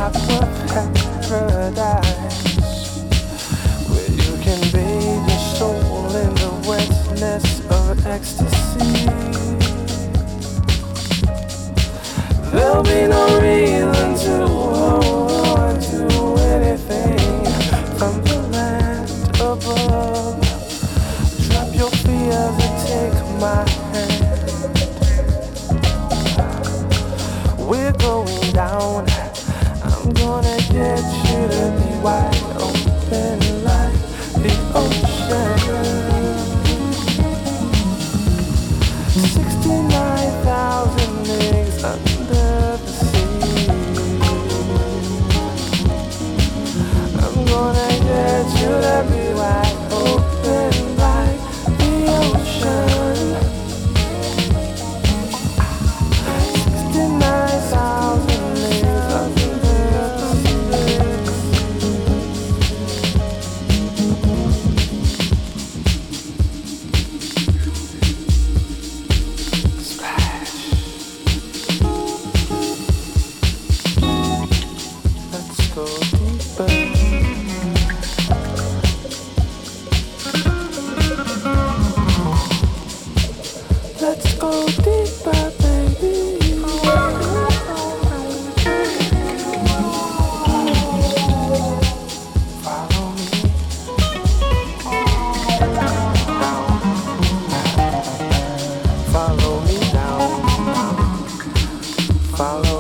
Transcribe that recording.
type of paradise where you can bathe your soul in the wetness of ecstasy. There'll be no reason to hold on to anything from the land above. Drop your fears and take my hand. We're going down. I'm gonna get you to be wide open like the ocean. 69,000 leagues under the sea. I'm gonna get you to be wide open like the ocean. 69,000 leagues under the sea. Splash. Let's go deeper. Let's go deeper, baby. Follow me down. Follow me down. Follow